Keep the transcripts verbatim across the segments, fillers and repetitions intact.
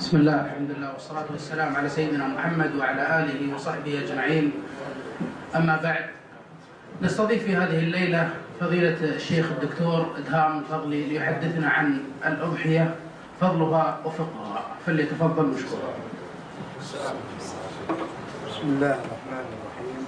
بسم الله، الحمد لله، والصلاة والسلام على سيدنا محمد وعلى آله وصحبه أجمعين. أما بعد، نستضيف في هذه الليلة فضيلة الشيخ الدكتور إدهام الفضلي ليحدثنا عن الأضحية، فضلها وفقهها، فليتفضل مشكورا. بسم الله الرحمن الرحيم.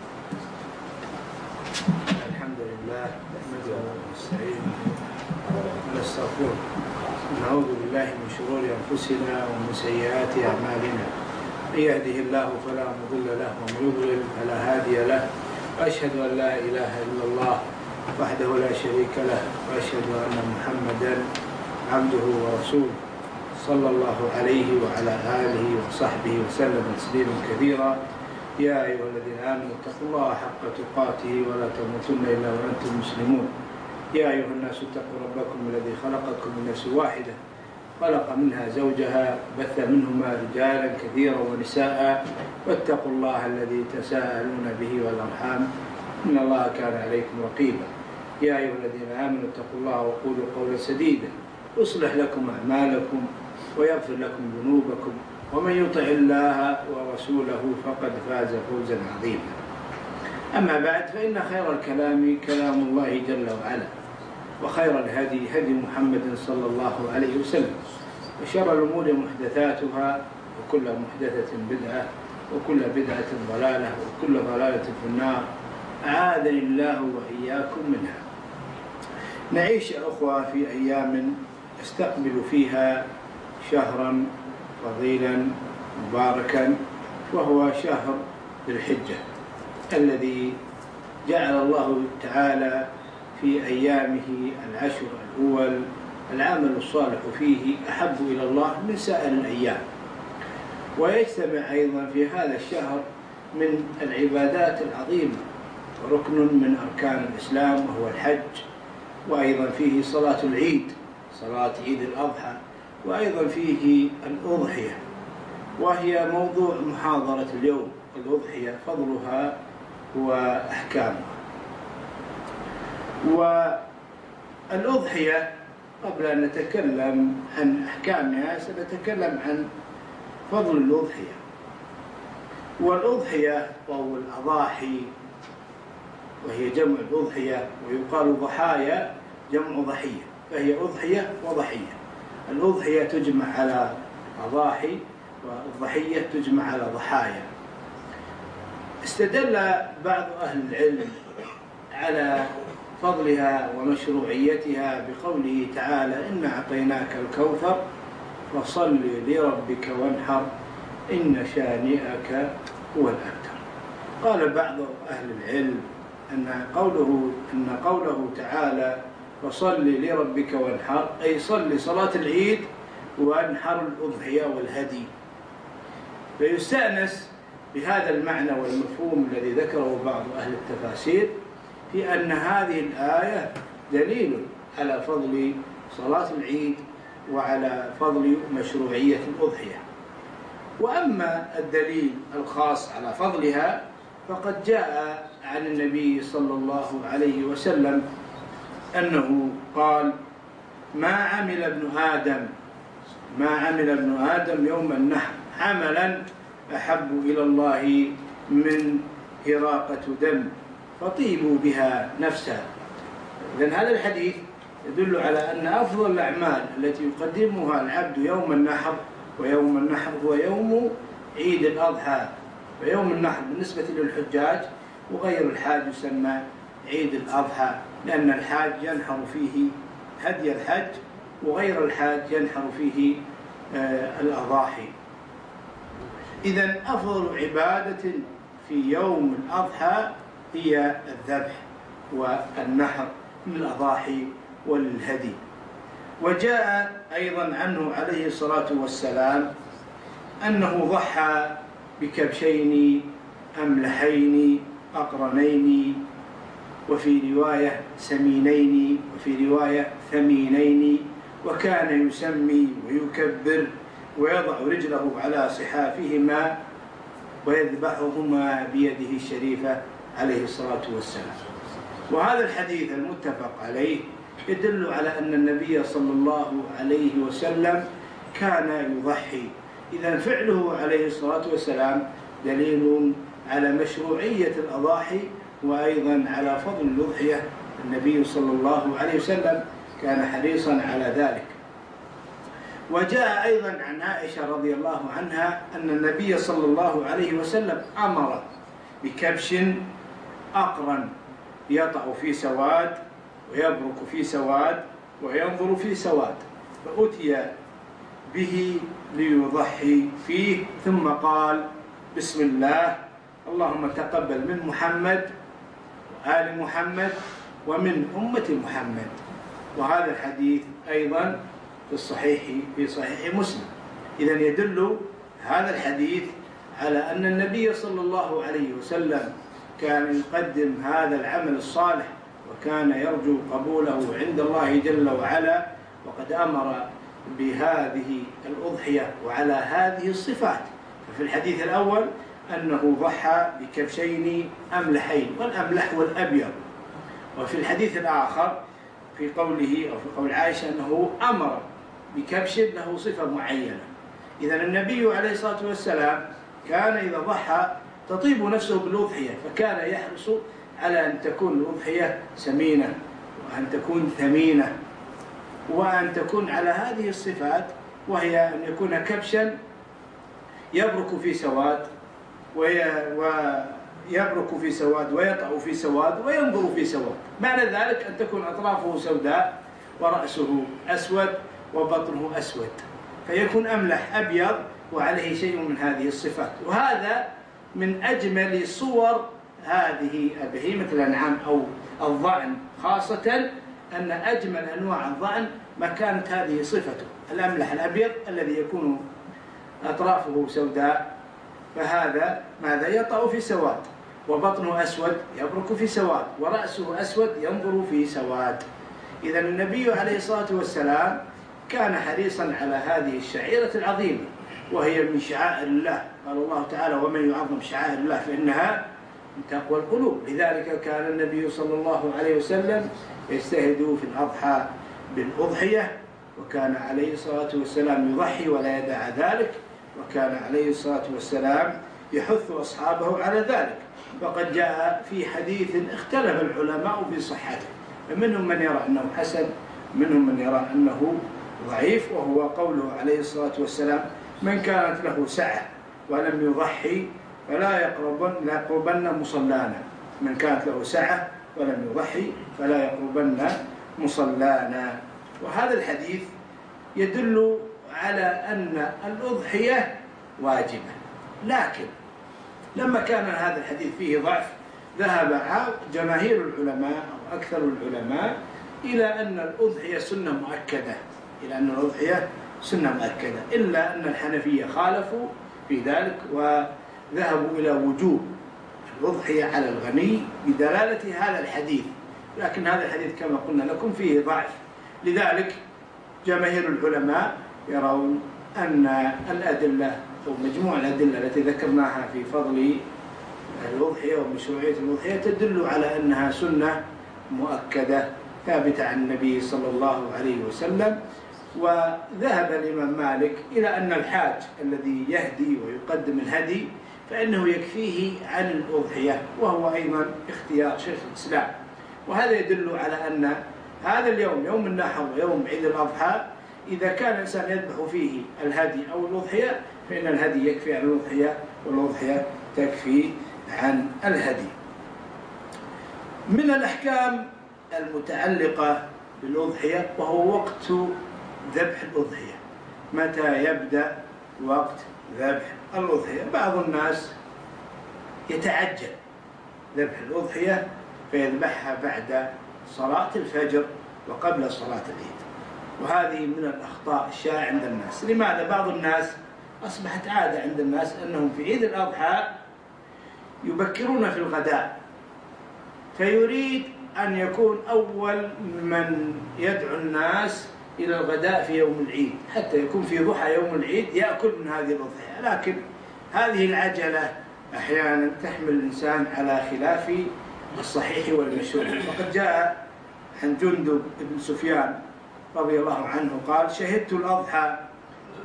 الحمد لله نحمده ونستعينه ونستغفره، نعوذ بالله من شرور أنفسنا ومن سيئات أعمالنا، من يهده الله فلا مضل له ومن يضلل فلا هادي له، وأشهد أن لا إله إلا الله وحده لا شريك له، وأشهد أن محمدا عبده ورسوله صلى الله عليه وعلى آله وصحبه وسلم تسليما كثيرا. يا أيها الذين آمنوا اتقوا الله حق تقاته ولا تموتن إلا وأنتم مسلمون. يا أيها الناس اتقوا ربكم الذي خلقكم من نفس واحدة، خلق منها زوجها، بث منهما رجالا كثيرا ونساء، واتقوا الله الذي تساءلون به والأرحام إن الله كان عليكم رقيبا. يا أيها الذين آمنوا اتقوا الله وقولوا قولا سديدا يصلح لكم أعمالكم ويغفر لكم ذنوبكم، ومن يطع الله ورسوله فقد فاز فوزا عظيما. أما بعد، فإن خير الكلام كلام الله جل وعلا، وخير الهدي هدي محمد صلى الله عليه وسلم، وشر الأمور محدثاتها، وكل محدثة بدعة، وكل بدعة ضلالة، وكل ضلالة في النار، أعاذني الله وإياكم منها. نعيش يا أخوة في أيام نستقبل فيها شهرا فضيلا مباركا، وهو شهر ذي الحجة الذي جعل الله تعالى في أيامه العشر الأول العمل الصالح فيه أحب إلى الله من سائر الأيام. ويجتمع أيضا في هذا الشهر من العبادات العظيمة وركن من أركان الإسلام وهو الحج، وأيضا فيه صلاة العيد، صلاة عيد الأضحى، وأيضا فيه الأضحية، وهي موضوع محاضرة اليوم. الأضحية فضلها وأحكامها. والأضحية قبل أن نتكلم عن أحكامها سنتكلم عن فضل الأضحية. والأضحية أو الأضاحي وهي جمع الأضحية، ويقال ضحايا جمع ضحية، فهي أضحية وضحية. الأضحية تجمع على أضاحي، والضحية تجمع على ضحايا. استدل بعض أهل العلم على فضلها ومشروعيتها بقوله تعالى: إنا أعطيناك الكوثر فصل لربك وانحر إن شانئك هو الأبتر. قال بعض أهل العلم أن قوله, إن قوله تعالى فصل لربك وانحر أي صل صلاة العيد وانحر الأضحية والهدي. فيستأنس بهذا المعنى والمفهوم الذي ذكره بعض أهل التفاسير في أن هذه الآية دليل على فضل صلاة العيد وعلى فضل مشروعية الأضحية. وأما الدليل الخاص على فضلها فقد جاء عن النبي صلى الله عليه وسلم أنه قال: ما عمل ابن آدم ما عمل ابن آدم يوم النحر عملا أحب إلى الله من هراقة دم فطيبوا بها نفسها. إذن هذا الحديث يدل على أن أفضل الأعمال التي يقدمها العبد يوم النحر، ويوم النحر هو يوم عيد الأضحى. فيوم النحر بالنسبة للحجاج وغير الحاج يسمى عيد الأضحى، لأن الحاج ينحر فيه هدي الحج، وغير الحاج ينحر فيه آه الأضاحي. إذن أفضل عبادة في يوم الأضحى هي الذبح والنحر للأضاحي وللهدي. وجاء أيضا عنه عليه الصلاة والسلام أنه ضحى بكبشين أملحين أقرنين، وفي رواية سمينين، وفي رواية ثمينين، وكان يسمي ويكبر ويضع رجله على صحافهما ويذبحهما بيده الشريفة عليه الصلاة والسلام. وهذا الحديث المتفق عليه يدل على أن النبي صلى الله عليه وسلم كان يضحي. إذا فعله عليه الصلاة والسلام دليل على مشروعية الأضاحي وأيضا على فضل الأضحية. النبي صلى الله عليه وسلم كان حريصا على ذلك. وجاء أيضا عن عائشة رضي الله عنها أن النبي صلى الله عليه وسلم أمر بكبش أقرن يطأ في سواد ويبرك في سواد وينظر في سواد، فأتي به ليضحي فيه، ثم قال: بسم الله، اللهم تقبل من محمد وآل محمد ومن أمة محمد. وهذا الحديث أيضا في الصحيح في صحيح مسلم. إذا يدل هذا الحديث على أن النبي صلى الله عليه وسلم كان يقدم هذا العمل الصالح وكان يرجو قبوله عند الله جل وعلا، وقد أمر بهذه الأضحية وعلى هذه الصفات. ففي الحديث الأول أنه ضحى بكبشين أملحين، والأملح والأبيض. وفي الحديث الآخر في قوله أو في قول عائشة أنه أمر بكبش له صفة معينة. إذا النبي عليه الصلاة والسلام كان إذا ضحى تطيب نفسه بالأضحية، فكان يحرص على أن تكون الأضحية سمينة وأن تكون ثمينة وأن تكون على هذه الصفات، وهي أن يكون كبشا يبرك في سواد ويبرك في سواد ويطأ في سواد وينظر في سواد. معنى ذلك أن تكون أطرافه سوداء ورأسه أسود وبطنه أسود، فيكون أملح أبيض وعليه شيء من هذه الصفات. وهذا من أجمل صور هذه بهيمة الأنعام أو الضأن خاصة، أن أجمل أنواع الضأن ما كانت هذه صفته، الأملح الأبيض الذي يكون أطرافه سوداء، فهذا ماذا يطأ في سواد، وبطنه أسود يبرك في سواد، ورأسه أسود ينظر في سواد. إذا النبي عليه الصلاة والسلام كان حريصا على هذه الشعيرة العظيمة، وهي من شعائر الله. قال الله تعالى: ومن يعظم شعائر الله فإنها من تقوى القلوب. لذلك كان النبي صلى الله عليه وسلم يجتهد في الأضحى بالأضحية، وكان عليه الصلاة والسلام يضحي ولا يدع ذلك، وكان عليه الصلاة والسلام يحث أصحابه على ذلك. وقد جاء في حديث اختلف العلماء في صحته، فمنهم من يرى أنه حسن، منهم من يرى أنه ضعيف، وهو قوله عليه الصلاة والسلام: من كانت له سعة ولم يضحي فلا يقربن لا يقربن مصلانا. من كانت له سعة ولم يضحي فلا يقربن مصلانا. وهذا الحديث يدل على أن الأضحية واجبة، لكن لما كان هذا الحديث فيه ضعف ذهب جماهير العلماء أو أكثر العلماء إلى أن الأضحية سنة مؤكدة، إلى أن الأضحية سنة مؤكدة، إلا أن الحنفية خالفوا في ذلك وذهبوا إلى وجوب الأضحية على الغني بدلالة هذا الحديث. لكن هذا الحديث كما قلنا لكم فيه ضعف، لذلك جماهير العلماء يرون أن الأدلة أو مجموع الأدلة التي ذكرناها في فضل الأضحية ومشروعية الأضحية تدل على أنها سنة مؤكدة ثابتة عن النبي صلى الله عليه وسلم. وذهب الإمام مالك إلى أن الحاج الذي يهدي ويقدم الهدي فإنه يكفيه عن الأضحية، وهو أيضا اختيار شيخ الإسلام. وهذا يدل على أن هذا اليوم يوم النحر ويوم عيد الأضحى إذا كان الإنسان يذبح فيه الهدي أو الأضحية فإن الهدي يكفي عن الأضحية والأضحية تكفي عن الهدي. من الأحكام المتعلقة بالأضحية وهو وقت ذبح الأضحية. متى يبدأ وقت ذبح الأضحية؟ بعض الناس يتعجل ذبح الأضحية فيذبحها بعد صلاة الفجر وقبل صلاة العيد، وهذه من الأخطاء الشائعة عند الناس. لماذا؟ بعض الناس أصبحت عادة عند الناس أنهم في عيد الأضحى يبكرون في الغداء، فيريد أن يكون أول من يدعو الناس إلى الغداء في يوم العيد حتى يكون في ضحى يوم العيد يأكل من هذه الأضحية. لكن هذه العجلة أحيانا تحمل الإنسان على خلاف الصحيح والمشروع. وقد جاء عن جندب بن سفيان رضي الله عنه قال: شهدت الأضحى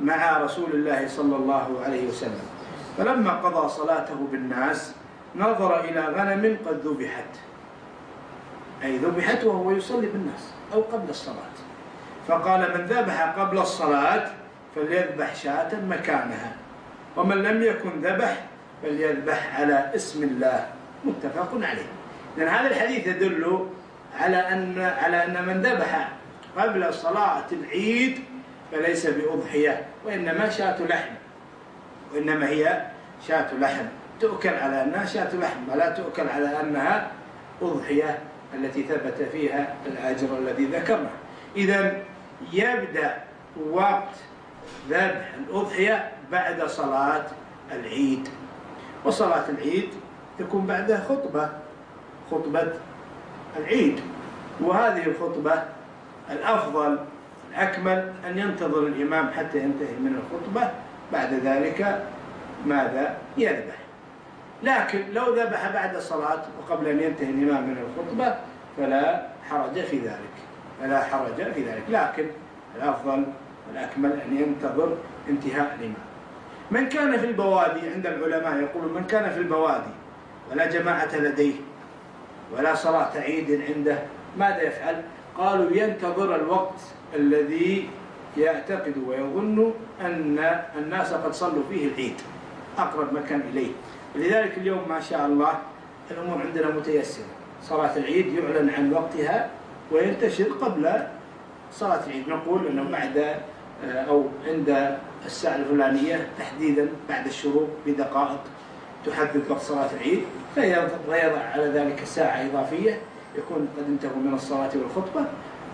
مع رسول الله صلى الله عليه وسلم، فلما قضى صلاته بالناس نظر إلى غنم قد ذبحت، أي ذبحت وهو يصلي بالناس أو قبل الصلاة، فقال: من ذبح قبل الصلاة فليذبح شاة مكانها، ومن لم يكن ذبح فليذبح على اسم الله، متفق عليه. لأن هذا الحديث يدل على أن على أن من ذبح قبل صلاة العيد فليس بأضحية، وإنما شاة لحم، وإنما هي شاة لحم تؤكل على أنها شاة لحم، ولا تؤكل على أنها أضحية التي ثبت فيها الأجر الذي ذكرنا. إذن يبدأ وقت ذبح الأضحية بعد صلاة العيد، وصلاة العيد تكون بعدها خطبة خطبة العيد، وهذه الخطبة الأفضل الأكمل أن ينتظر الإمام حتى ينتهي من الخطبة، بعد ذلك ماذا يذبح. لكن لو ذبح بعد الصلاة وقبل أن ينتهي الإمام من الخطبة فلا حرج في ذلك فلا حرج في ذلك لكن الأفضل والأكمل أن ينتظر انتهاء الإمام. من كان في البوادي، عند العلماء يقولون من كان في البوادي ولا جماعة لديه ولا صلاة عيد عنده ماذا يفعل؟ قالوا ينتظر الوقت الذي يعتقد ويظن أن الناس قد صلوا فيه العيد، أقرب مكان إليه. ولذلك اليوم ما شاء الله الأمور عندنا متيسرة، صلاة العيد يعلن عن وقتها وينتشر قبل صلاة العيد، نقول أنه بعد أو عند الساعة الفلانية تحديدا بعد الشروق بدقائق تحدد وقت صلاة العيد، فيضع على ذلك ساعة إضافية يكون قد انتهوا من الصلاة والخطبة،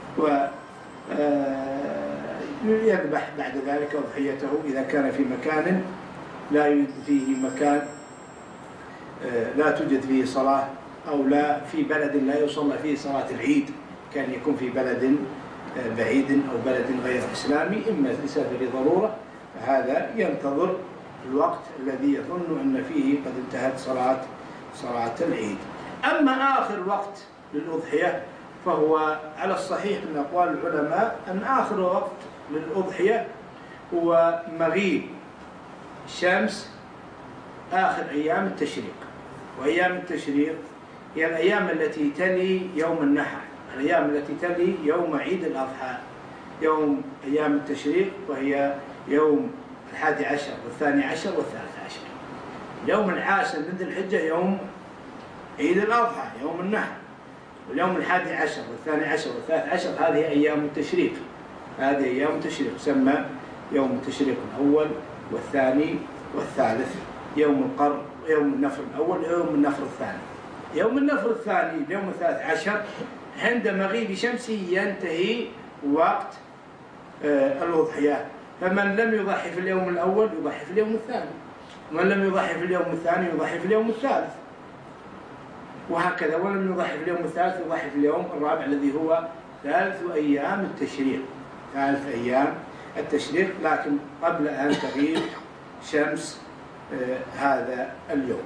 ويذبح بعد ذلك أضحيته إذا كان في مكان لا يوجد فيه مكان لا توجد فيه صلاة، أو لا في بلد لا يصلى فيه صلاة العيد، كان يكون في بلد بعيد أو بلد غير إسلامي إما لسبب ضرورة، فهذا ينتظر الوقت الذي يظن أن فيه قد انتهت صلاة صلاة العيد. أما آخر وقت للأضحية فهو على الصحيح من أقوال العلماء أن آخر وقت للأضحية هو مغيب الشمس آخر أيام التشريق، وأيام التشريق هي الأيام التي تلي يوم النحر، الأيام التي تلي يوم عيد الأضحى، يوم أيام التشريق وهي يوم الحادي عشر والثاني عشر والثالث عشر. اليوم العاشر من ذي الحجة يوم عيد الأضحى يوم النحر، واليوم الحادي عشر والثاني عشر والثالث عشر هذه أيام التشريق، هذه أيام التشريق تسمى يوم التشريق الأول والثاني والثالث، يوم القر ويوم النفر الأول ويوم النفر الثاني. يوم النفر الثاني اليوم الثالث عشر عند مغيب شمسه ينتهي وقت آه الأضحية، فمن لم يضحي في اليوم الأول يضحي في اليوم الثاني، ومن لم يضحي في اليوم الثاني يضحي في اليوم الثالث، وهكذا، ولم يضحي في اليوم الثالث يضحي في اليوم الرابع الذي هو ثالث أيام التشريق، ثالث أيام التشريق، لكن قبل أن تغيب شمس آه هذا اليوم.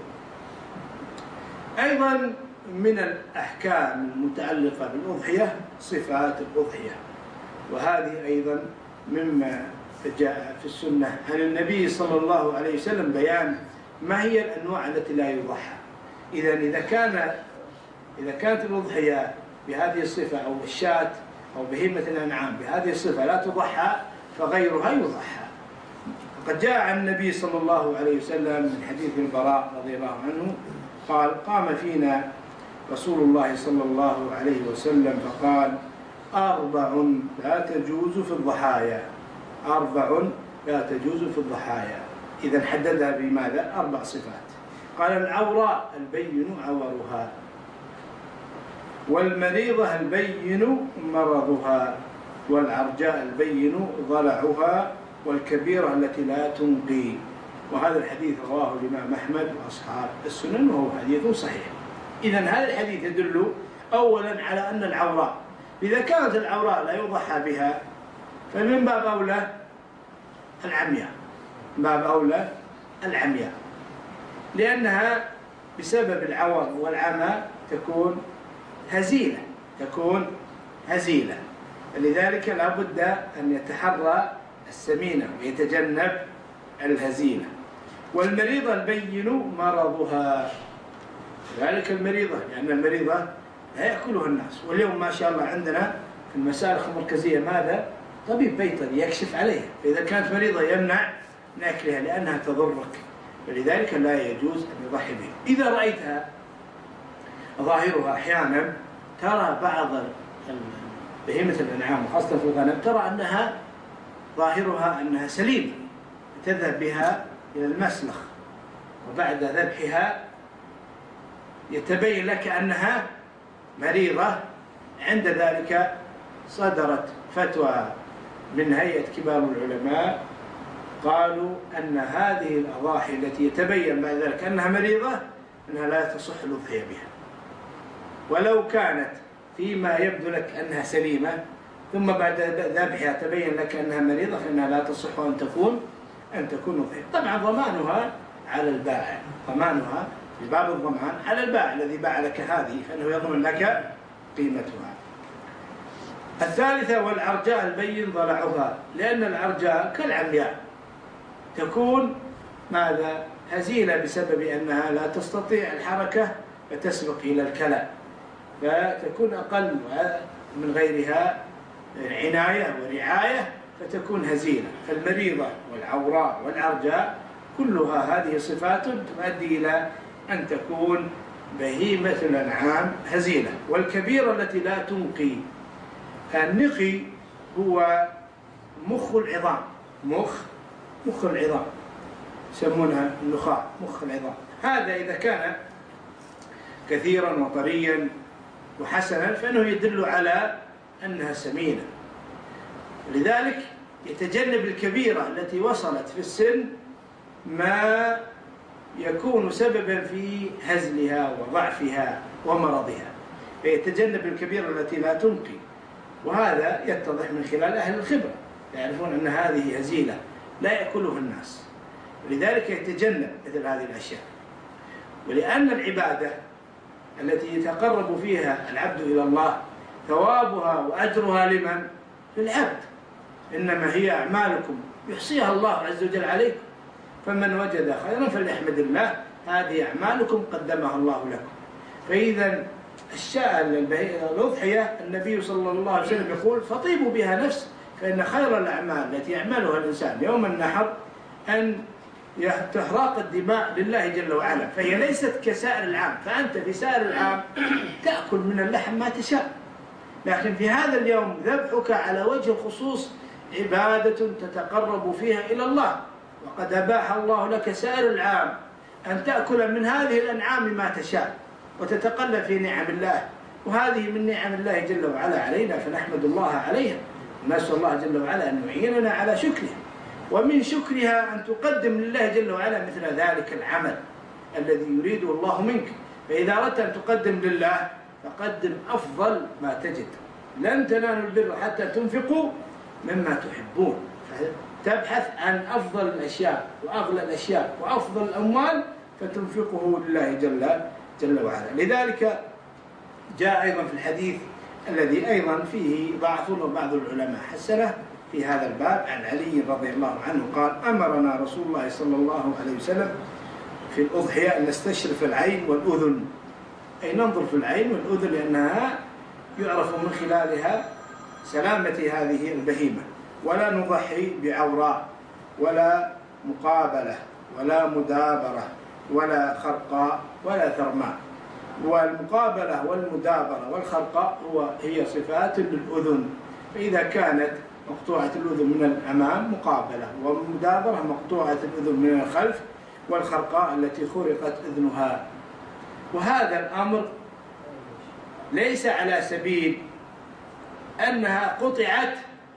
أيضا من الأحكام المتعلقة بالأضحية صفات الأضحية، وهذه أيضا مما جاء في السنة عن النبي صلى الله عليه وسلم بيان ما هي الأنواع التي لا يضحى. إذا إذا كان إذا كانت الأضحية بهذه الصفة أو الشاة أو بهيمة الأنعام بهذه الصفة لا تضحى فغيرها يضحى. وقد جاء عن النبي صلى الله عليه وسلم من حديث البراء رضي الله عنه قال: قام فينا رسول الله صلى الله عليه وسلم فقال: أربع لا تجوز في الضحايا، أربع لا تجوز في الضحايا. إذا حددها بماذا؟ أربع صفات. قال: العوراء البين عورها، والمريضة البين مرضها، والعرجاء البين ضلعها، والكبيرة التي لا تنقي. وهذا الحديث رواه الإمام أحمد وأصحاب السنن وهو حديث صحيح. إذا هذا الحديث يدل أولا على أن العوراء إذا كانت العوراء لا يضحى بها فمن باب أولى العمياء، باب أولى العمياء، لأنها بسبب العور والعمى تكون هزيلة تكون هزيلة لذلك لا بد أن يتحرى السمينة ويتجنب الهزيلة. والمريضة البين مرضها، ذلك المريضة لأن المريضة لا يأكلها الناس. واليوم ما شاء الله عندنا في المسالخ المركزية ماذا؟ طبيب بيطري يكشف عليها، فإذا كانت مريضة يمنع من أكلها لأنها تضرك، فلذلك لا يجوز أن يضحي بها. إذا رأيتها ظاهرها أحيانا ترى بعض بهيمة الأنعام وخاصة في الغنم ترى أنها ظاهرها أنها سليمة، تذهب بها إلى المسلخ وبعد ذبحها يتبين لك أنها مريضة. عند ذلك صدرت فتوى من هيئة كبار العلماء قالوا أن هذه الأضاحي التي يتبين بعد ذلك أنها مريضة أنها لا تصح الأضحية بها، ولو كانت فيما يبدو لك أنها سليمة ثم بعد ذبحها تبين لك أنها مريضة فإنها لا تصح أن تكون أن تكون أضحية. طبعا ضمانها على البائع، ضمانها في باب الضمان على البائع الذي باع لك هذه، فإنه يضمن لك قيمتها. الثالثة والعرجاء البين ضلعها، لأن العرجاء كالعمياء تكون ماذا؟ هزيلة بسبب أنها لا تستطيع الحركة فتسبق إلى الكلى، فتكون أقل من غيرها عناية ورعاية فتكون هزيلة. فالمريضة والعوراء والعرجاء كلها هذه صفات تؤدي إلى أن تكون بهيمة الأنعام هزيلة. والكبيرة التي لا تنقي، النقي هو مخ العظام، مخ مخ العظام يسمونها النخاع، مخ العظام. هذا إذا كان كثيرا وطريا وحسنا فإنه يدل على أنها سمينة. لذلك يتجنب الكبيرة التي وصلت في السن ما يكون سببا في هزلها وضعفها ومرضها، فيتجنب الكبيرة التي لا تنقي. وهذا يتضح من خلال أهل الخبرة، يعرفون أن هذه هزيلة لا يأكلها الناس، ولذلك يتجنب مثل هذه الأشياء. ولأن العبادة التي يتقرب فيها العبد إلى الله ثوابها وأجرها لمن؟ للعبد. إنما هي أعمالكم يحصيها الله عز وجل عليكم، فمن وجد خيرا فليحمد الله، هذه أعمالكم قدمها الله لكم. فإذا الشاء الأضحية النبي صلى الله عليه وسلم يقول فطيبوا بها نفس، فإن خير الأعمال التي يعملها الإنسان يوم النحر أن تحرق الدماء لله جل وعلا، فهي ليست كسائر العام. فأنت في سائر العام تأكل من اللحم ما تشاء، لكن في هذا اليوم ذبحك على وجه الخصوص عبادة تتقرب فيها إلى الله، وقد أباح الله لك سائر العام أن تأكل من هذه الأنعام ما تشاء وتتقلب في نعم الله، وهذه من نعم الله جل وعلا علينا، فنحمد الله عليها ونسأل الله جل وعلا أن يعيننا على شكرها. ومن شكرها أن تقدم لله جل وعلا مثل ذلك العمل الذي يريده الله منك. فإذا أردت أن تقدم لله فقدم أفضل ما تجد. لن تنالوا البر حتى تنفقوا مما تحبون، فتبحث عن أفضل الأشياء وأغلى الأشياء وأفضل الأموال فتنفقه لله جل, جل وعلا. لذلك جاء أيضا في الحديث الذي أيضا فيه ضعف بعض العلماء حسنه في هذا الباب عن علي رضي الله عنه قال أمرنا رسول الله صلى الله عليه وسلم في الأضحية أن نستشرف العين والأذن، أي ننظر في العين والأذن لأنها يعرف من خلالها سلامة هذه البهيمة، ولا نضحي بعوراء ولا مقابلة ولا مدابرة ولا خرقاء ولا ثرماء. والمقابلة والمدابرة والخرقاء هو هي صفات للأذن، فإذا كانت مقطوعة الأذن من الأمام مقابلة، والمدابرة مقطوعة الأذن من الخلف، والخرقاء التي خرقت أذنها. وهذا الأمر ليس على سبيل أنها قطعت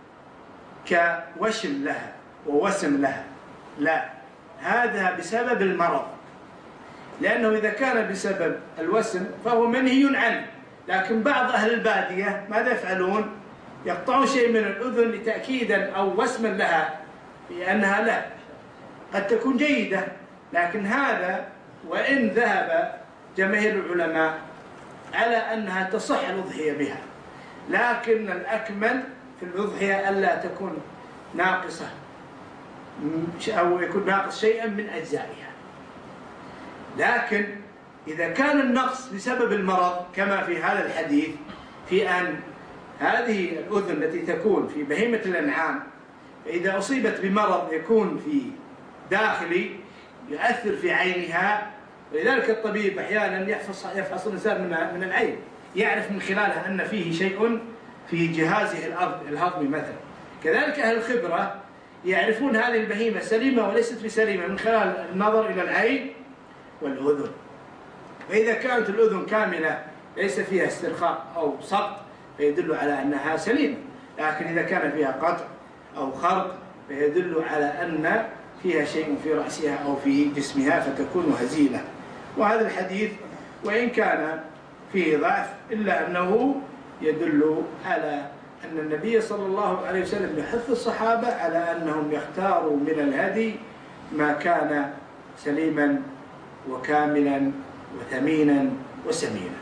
كوشم لها ووسم لها، لا، هذا بسبب المرض، لأنه إذا كان بسبب الوسم فهو منهي عنه. لكن بعض أهل البادية ماذا يفعلون؟ يقطعون شيء من الأذن تأكيدا أو وسما لها بأنها لا قد تكون جيدة، لكن هذا وإن ذهب جماهير العلماء على أنها تصح الأضحية بها، لكن الأكمل في الأضحية ألا تكون ناقصة أو يكون ناقص شيئا من أجزائها. لكن إذا كان النقص بسبب المرض كما في هذا الحديث، في أن هذه الأذن التي تكون في بهيمة الأنعام إذا أصيبت بمرض يكون في داخلي يؤثر في عينها، ولذلك الطبيب أحيانا يفحص يفحص الإنسان من من العين، يعرف من خلالها أن فيه شيء في جهازه الهضمي مثلا. كذلك أهل الخبرة يعرفون هذه البهيمة سليمة وليست بسليمة من خلال النظر إلى العين والأذن. فإذا كانت الأذن كاملة ليس فيها استرخاء أو سقط فيدل على أنها سليمة، لكن إذا كان فيها قطع أو خرق فيدل على أن فيها شيء في رأسها أو في جسمها فتكون هزيلة. وهذا الحديث وإن كان فيه ضعف إلا أنه يدل على أن النبي صلى الله عليه وسلم يحث الصحابة على أنهم يختاروا من الهدي ما كان سليما وكاملا وثمينا وسمينا.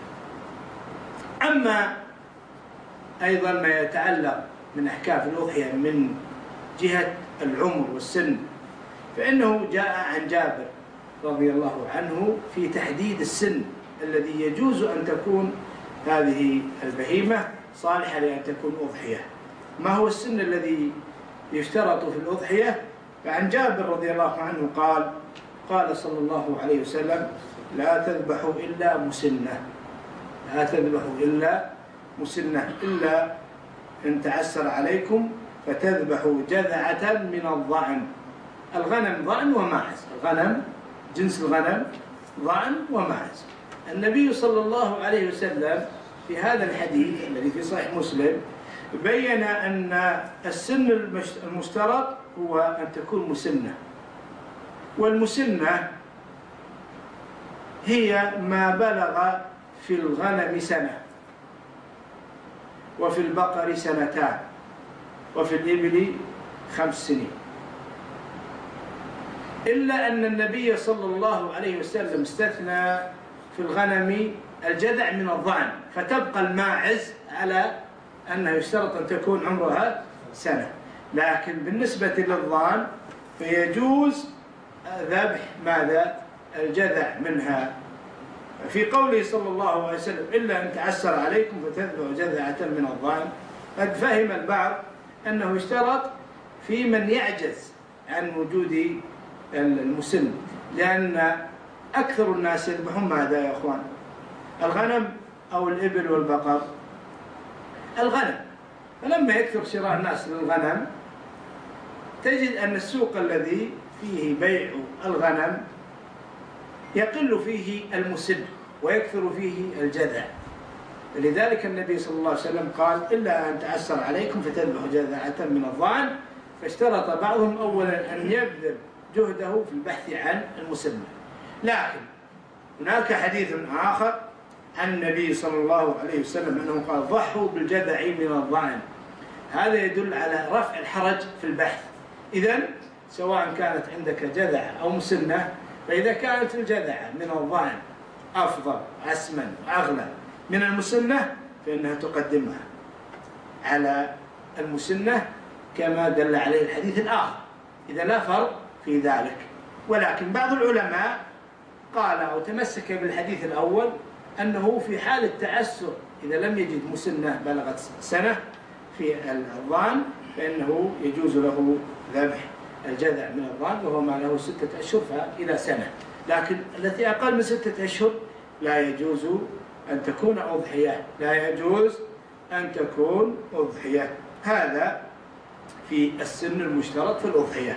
أما أيضا ما يتعلق من أحكام الأضحية من جهة العمر والسن، فإنه جاء عن جابر رضي الله عنه في تحديد السن الذي يجوز أن تكون هذه البهيمة صالحة لأن تكون أضحية. ما هو السن الذي يشترط في الأضحية؟ فعن جابر رضي الله عنه قال قال صلى الله عليه وسلم: لا تذبحوا إلا مسنة، لا تذبحوا إلا مسنة، إلا إن تعسر عليكم فتذبحوا جذعة من الضأن. الغنم ضأن وماعز، الغنم جنس الغنم ضأن وماعز. النبي صلى الله عليه وسلم في هذا الحديث الذي في صحيح مسلم بين أن السن المشترط هو أن تكون مسنة، والمسنة هي ما بلغ في الغنم سنة، وفي البقر سنتان، وفي الإبل خمس سنين، إلا أن النبي صلى الله عليه وسلم استثنى في الغنم الجذع من الضأن، فتبقى الماعز على أنه يشترط أن تكون عمرها سنة. لكن بالنسبة للضأن فيجوز ذبح ماذا؟ الجذع منها، في قوله صلى الله عليه وسلم: إلا أن تعسر عليكم فتذبحوا جذعة من الضأن. قد فهم البعض أنه يشترط في من يعجز عن وجود المسن، لأن أكثر الناس يذبحون ماذا يا أخوان؟ الغنم أو الإبل والبقر؟ الغنم. فلما يكثر شراء الناس للغنم تجد أن السوق الذي فيه بيع الغنم يقل فيه المسن ويكثر فيه الجذع، لذلك النبي صلى الله عليه وسلم قال: إلا أن تعسر عليكم فتذبحوا جذعة من الضأن. فاشترط بعضهم أولا أن يبذل جهده في البحث عن المسنة. لكن هناك حديث آخر عن النبي صلى الله عليه وسلم أنه قال: ضحوا بالجذع من الضأن. هذا يدل على رفع الحرج في البحث. إذن سواء كانت عندك جذع أو مسنة، فإذا كانت الجذع من الضأن أفضل أسمن وأغلى من المسنة فإنها تقدمها على المسنة كما دل عليه الحديث الآخر، إذا لا فرق في ذلك. ولكن بعض العلماء قال أو تمسك بالحديث الأول أنه في حال التعسر إذا لم يجد مسنة بلغت سنة في الضأن فإنه يجوز له ذبح الجذع من الضأن، وهو ما له ستة أشهر فإلى سنة. لكن التي أقل من ستة أشهر لا يجوز أن تكون أضحية، لا يجوز أن تكون أضحية. هذا في السن المشترط في الأضحية.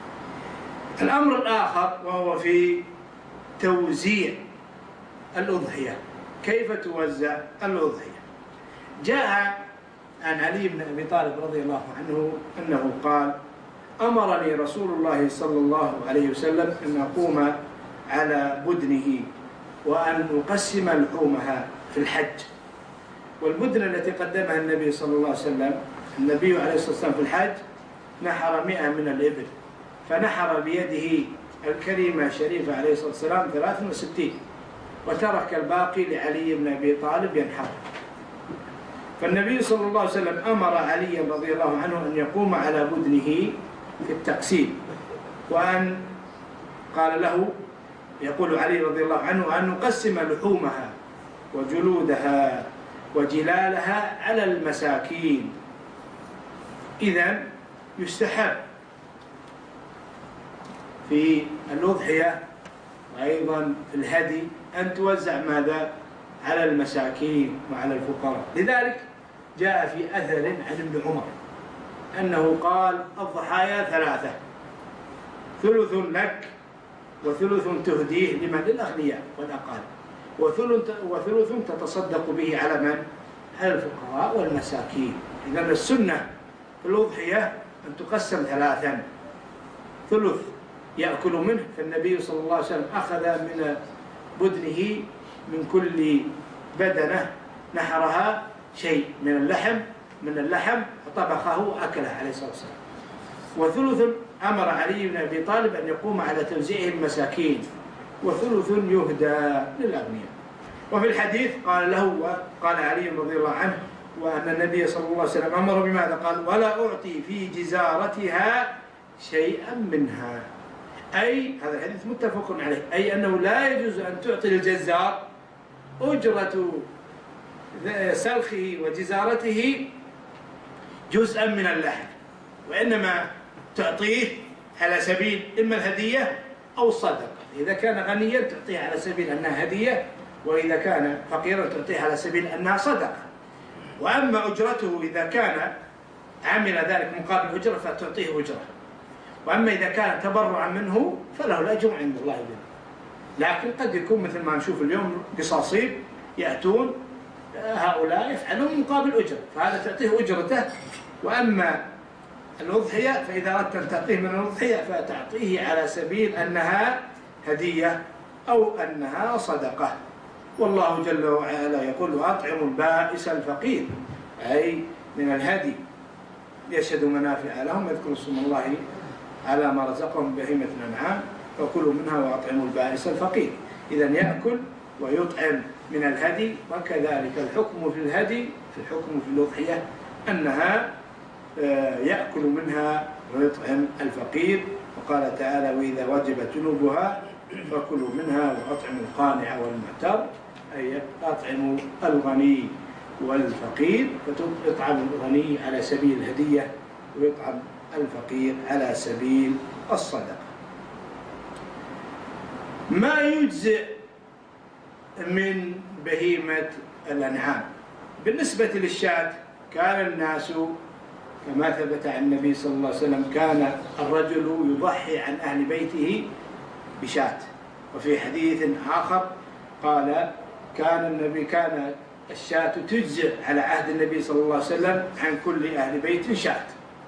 الأمر الآخر وهو في توزيع الأضحية، كيف توزع الأضحية؟ جاء عن علي بن أبي طالب رضي الله عنه أنه قال: أمرني رسول الله صلى الله عليه وسلم أن أقوم على بدنه وأن أقسم لحومها في الحج. والبدنة التي قدمها النبي صلى الله عليه وسلم، النبي عليه الصلاة والسلام في الحج نحر مئة من الإبل، فنحر بيده الكريمة الشريفة عليه الصلاة والسلام ثلاث وستين، وترك الباقي لعلي بن أبي طالب ينحر. فالنبي صلى الله عليه وسلم أمر علي رضي الله عنه أن يقوم على بدنه في التقسيم، وأن قال له يقول علي رضي الله عنه وأن نقسم لحومها وجلودها وجلالها على المساكين. إذن يستحب في الأضحية وأيضا في الهدي أن توزع ماذا؟ على المساكين وعلى الفقراء. لذلك جاء في أثر عن ابن عمر أنه قال الضحايا ثلاثة، ثلث لك وثلث تهديه لمن؟ للأغنياء والأقارب، وثلث وثلث تتصدق به على من؟ على الفقراء والمساكين. إذن السنة في الأضحية أن تقسم ثلاثا، ثلث يأكل منه، فالنبي صلى الله عليه وسلم أخذ من بدنه من كل بدنة نحرها شيء من اللحم من اللحم فطبخه وأكله عليه الصلاة والسلام. وثلث أمر علي بن أبي طالب أن يقوم على توزيعه المساكين، وثلث يهدى للأغنياء. وفي الحديث قال له قال علي رضي الله عنه وأن النبي صلى الله عليه وسلم أمر بماذا؟ قال ولا أعطي في جزارتها شيئا منها، أي هذا الحديث متفق عليه، أي أنه لا يجوز أن تعطي الجزار أجرة سلخه وجزارته جزءا من اللحم، وإنما تعطيه على سبيل إما الهدية أو الصدقة. إذا كان غنيا تعطيه على سبيل أنها هدية، وإذا كان فقيرا تعطيه على سبيل أنها صدقة. وأما أجرته إذا كان عمل ذلك مقابل أجرة فتعطيه أجرة، وأما إذا كان تبرعا منه فله الأجر عند الله جل. لكن قد يكون مثل ما نشوف اليوم قصاصين يأتون هؤلاء يفعلون مقابل أجرة، فهذا تعطيه أجرته. وأما الأضحية فإذا أردت أن تعطيه من الأضحية فتعطيه على سبيل أنها هدية أو أنها صدقة. والله جل وعلا يقول وأطعموا البائس الفقير، أي من الهدي يشهدوا منافع لهم يذكروا اسم الله على ما رزقهم بهيمة الأنعام فكلوا منها وأطعموا البائس الفقير. إذن يأكل ويطعم من الهدي. وكذلك الحكم في الهدي في الحكم في الأضحية أنها يأكل منها ويطعم الفقير. وقال تعالى وإذا وجبت جنوبها فكلوا منها وأطعموا القانع والمعتر، أي أطعموا الغني والفقير، فيطعم الغني على سبيل الهدية ويطعم الفقير على سبيل الصدقة. ما يجزئ من بهيمة الأنعام بالنسبة للشاة، كان الناس كما ثبت عن النبي صلى الله عليه وسلم كان الرجل يضحي عن أهل بيته بشاة. وفي حديث آخر قال كان النبي كان الشاة تجزئ على عهد النبي صلى الله عليه وسلم عن كل أهل بيت شاة.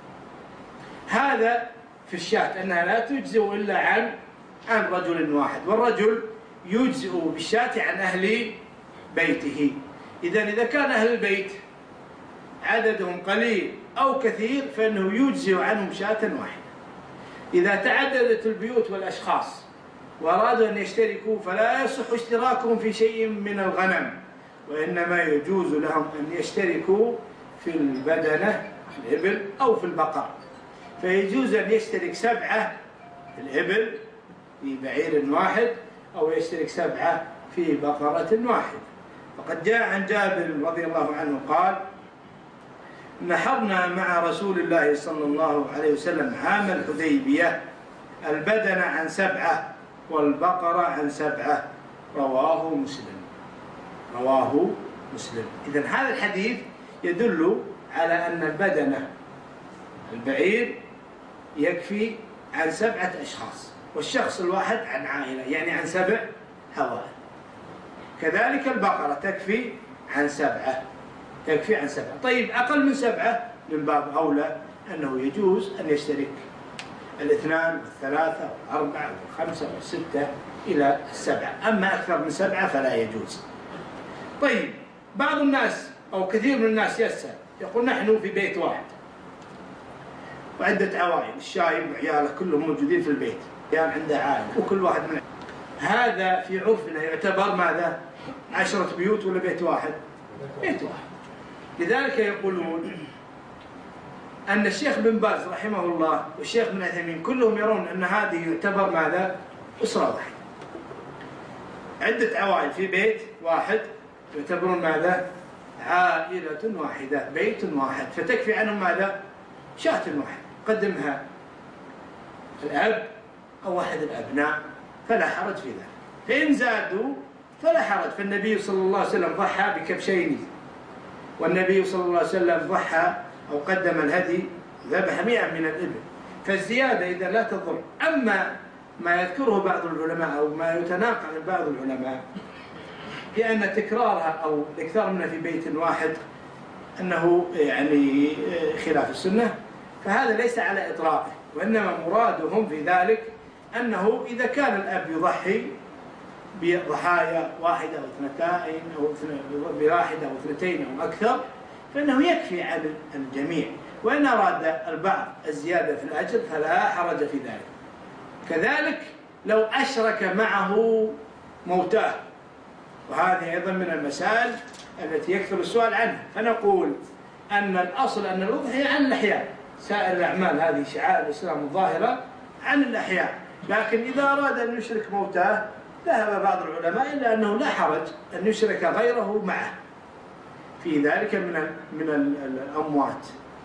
هذا في الشاة أنها لا تجزئ إلا عن عن رجل واحد، والرجل يجزئ بالشاة عن أهل بيته. إذن إذا كان أهل البيت عددهم قليل أو كثير فإنه يجزئ عنهم شاة واحدة. إذا تعددت البيوت والأشخاص وأرادوا أن يشتركوا فلا يصح اشتراكهم في شيء من الغنم، وإنما يجوز لهم أن يشتركوا في البدنة في الإبل أو في البقر. فيجوز أن يشترك سبعة في الإبل في بعير واحد أو يشترك سبعة في بقرة واحدة. وقد جاء عن جابر رضي الله عنه قال نحرنا مع رسول الله صلى الله عليه وسلم عام الحديبية البدن عن سبعة والبقرة عن سبعة، رواه مسلم رواه مسلم. إذن هذا الحديث يدل على أن البدنة البعير يكفي عن سبعة أشخاص، والشخص الواحد عن عائلة يعني عن سبع حوائل. كذلك البقرة تكفي عن سبعة تكفي عن سبعة. طيب أقل من سبعة من باب أولى أنه يجوز أن يشترك الاثنان والثلاثة والأربعة والخمسة والستة إلى السبعة، أما أكثر من سبعة فلا يجوز. طيب بعض الناس أو كثير من الناس يسأل يقول نحن في بيت واحد وعدة عوائل، الشايب وعياله كلهم موجودين في البيت، يعني عنده عائلة وكل واحد من هذا في عرفنا يعتبر ماذا؟ عشرة بيوت ولا بيت واحد؟ بيت واحد. لذلك يقولون أن الشيخ بن باز رحمه الله والشيخ بن عثيمين كلهم يرون أن هذه يعتبر ماذا؟ أسرة واحدة. عدة عوائل في بيت واحد يعتبرون ماذا؟ عائلة واحدة، بيت واحد، فتكفي عنهم ماذا؟ شاة واحد قدمها الأب أو أحد الأبناء فلا حرج في ذلك. فإن زادوا فلا حرج، فالنبي صلى الله عليه وسلم ضحى بكبشين، والنبي صلى الله عليه وسلم ضحى أو قدم الهدي ذبح مئة من الإبل، فالزيادة إذا لا تضر. أما ما يذكره بعض العلماء أو ما يتناقل عن بعض العلماء بأن تكرارها أو الإكثار منها في بيت واحد أنه يعني خلاف السنة، فهذا ليس على إطلاقه، وإنما مرادهم في ذلك أنه إذا كان الأب يضحي بضحايا واحدة أو اثنتين أو بواحدة أو اثنتين أو أكثر فإنه يكفي عن الجميع، وإن أراد البعض الزيادة في الأجر فلا حرج في ذلك. كذلك لو أشرك معه موتاه، وهذه أيضا من المسائل التي يكثر السؤال عنها، فنقول أن الأصل أن الأضحية عن الأحياء، سائر الأعمال هذه شعائر الإسلام الظاهرة عن الأحياء، لكن إذا أراد أن يشرك موتاه ذهب بعض العلماء إلا أنه لا حرج أن يشرك غيره معه في ذلك من من الأموات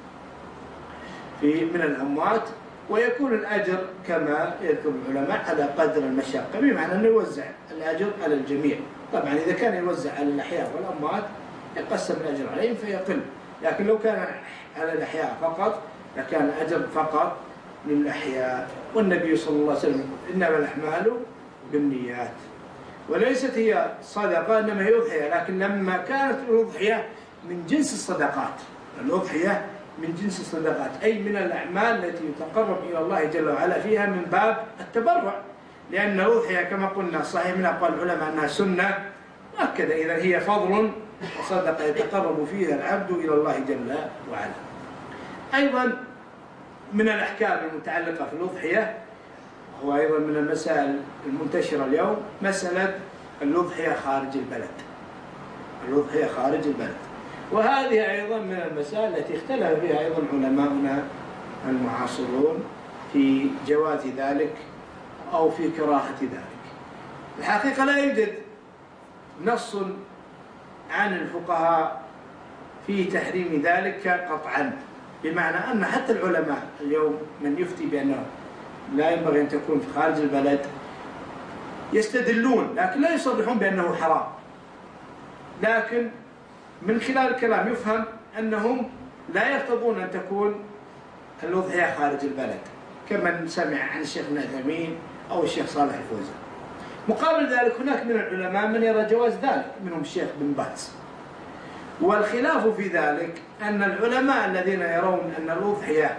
في من الأموات ويكون الأجر كما يذكر العلماء على قدر المشقة، بمعنى أنه يوزع الأجر على الجميع. طبعا إذا كان يوزع على الأحياء والأموات يقسم الأجر عليهم فيقل، لكن لو كان على الأحياء فقط لكان الأجر فقط للأحياء. والنبي صلى الله عليه وسلم إنما الأعمال بالنيات، وليست هي صدقة إنما هي أضحية، لكن لما كانت الأضحية من جنس الصدقات، الأضحية من جنس الصدقات أي من الأعمال التي يتقرب إلى الله جل وعلا فيها من باب التبرع، لأن الأضحية كما قلنا صحيح من أقوال العلماء أنها سنة مؤكدة، إذا هي فضل وصدقة يتقرب فيها العبد إلى الله جل وعلا. أيضا من الأحكام المتعلقة في الأضحية هو أيضا من المسائل المنتشرة اليوم مسألة الأضحية خارج البلد، الأضحية خارج البلد، وهذه أيضا من المسائل التي اختلف فيها أيضا علماؤنا المعاصرون في جواز ذلك أو في كراهة ذلك. الحقيقة لا يوجد نص عن الفقهاء في تحريم ذلك قطعا، بمعنى أن حتى العلماء اليوم من يفتي بأنه لا ينبغي أن تكون في خارج البلد يستدلون لكن لا يصرحون بأنه حرام، لكن من خلال الكلام يفهم أنهم لا يرتضون أن تكون الأضحية خارج البلد، كمن سمع عن الشيخ ابن عثيمين أو الشيخ صالح الفوزان. مقابل ذلك هناك من العلماء من يرى جواز ذلك، منهم الشيخ بن باز. والخلاف في ذلك أن العلماء الذين يرون أن الأضحية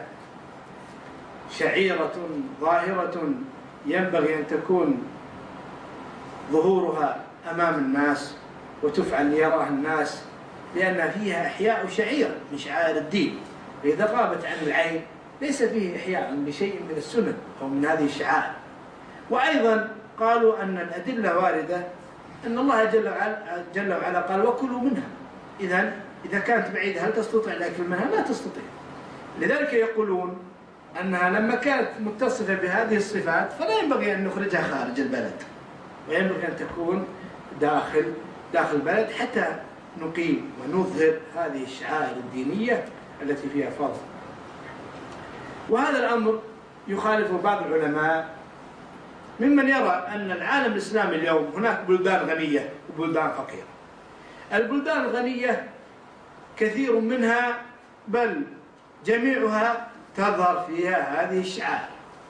شعيرة ظاهرة ينبغي أن تكون ظهورها أمام الناس وتفعل ليراها الناس، لأن فيها إحياء شعيرة من شعائر الدين، فإذا غابت عن العين ليس فيه إحياء بشيء من السنن أو من هذه الشعائر. وأيضا قالوا أن الأدلة واردة أن الله جل وعلا, جل وعلا قال وكلوا منها، إذن إذا كانت بعيدة هل تستطيع الأكل منها؟ لا تستطيع. لذلك يقولون أنها لما كانت متصفة بهذه الصفات فلا ينبغي أن نخرجها خارج البلد، وينبغي أن تكون داخل داخل البلد حتى نقيم ونظهر هذه الشعائر الدينية التي فيها فضل. وهذا الأمر يخالف بعض العلماء ممن يرى أن العالم الإسلامي اليوم هناك بلدان غنية وبلدان فقيرة. البلدان الغنية كثير منها بل جميعها تظهر فيها هذه الشعائر،